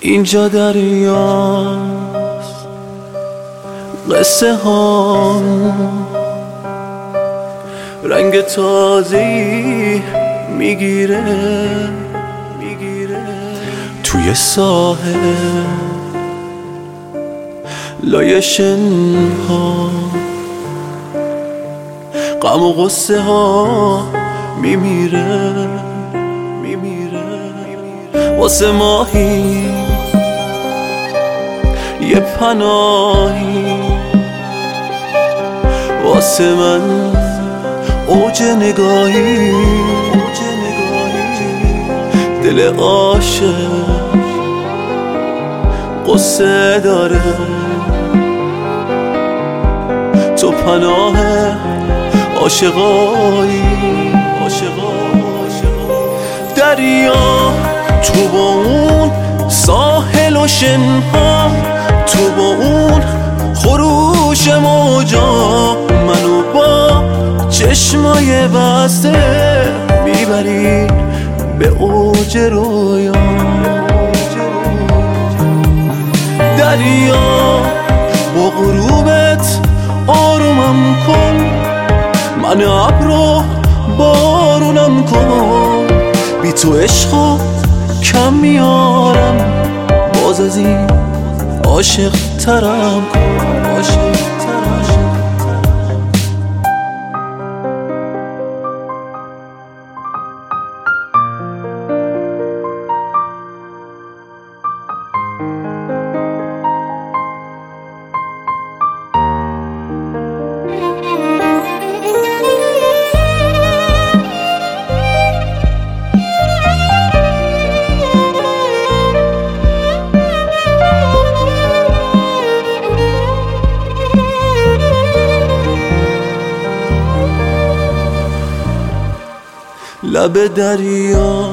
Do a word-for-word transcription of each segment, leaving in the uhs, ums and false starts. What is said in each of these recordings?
اینجا دریاست، قصه ها رنگ تازه‌ای میگیره میگیره توی ساحل لای شنها، غم و غصه ها میمیره میمیره واسه ماهی یه پناهی، واسه من اوج نگاهی دل عاشق قصه داره، تو پناه عاشقایی دریا، تو با اون ساحل و شنها، تو با اون خروش موجا، منو با چشمای بسته میبری به اوج رویا. دریا با غروبت آرومم کن، من ابرو بارونم کن، بی تو عشقو کم میارم، باز از این عاشق ترم کن عاشق ترم. لب دریا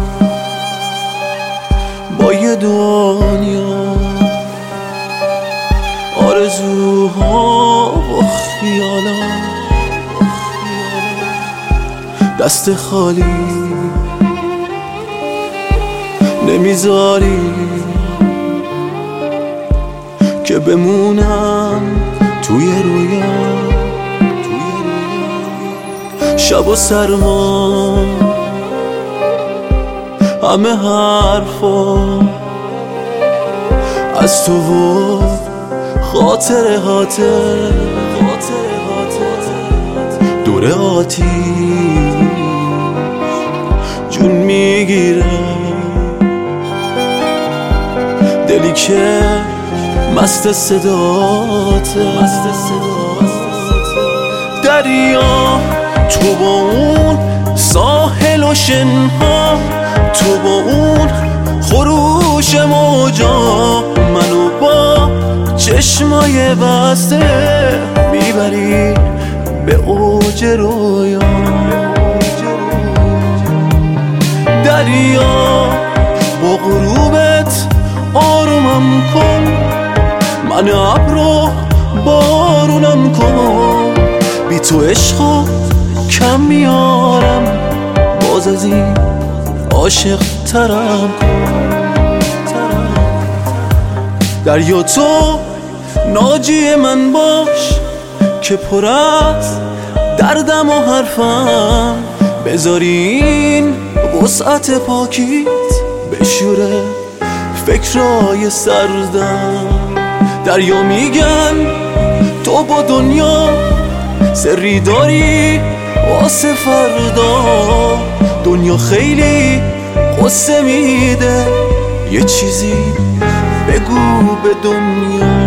با یه دنیا آرزوها و خیالات، دست خالی نمیذاری که بمونم توی رویا. شب و سرما همه حرفا از تو و خاطره هاته دور آتیش جون میگیره، دلی که مست صداته. دریا تو با اون ساحل و شنها، تو با اون خروش موجا، منو با چشمای بسته میبری به اوج رویا. دریا با غروبت آرومم کن، من ابرو بارونم کن، بی تو عشقو کم میارم، باز از این عاشق ترم کن. دریا تو ناجی من باش که پر از دردم و حرفم، بذاری این وسعت پاکیت بشوره فکرای سردم. دریا میگن تو با دنیا سری داری واسه فردا، دنیا خیلی قصه میده، یه چیزی بگو به دنیا.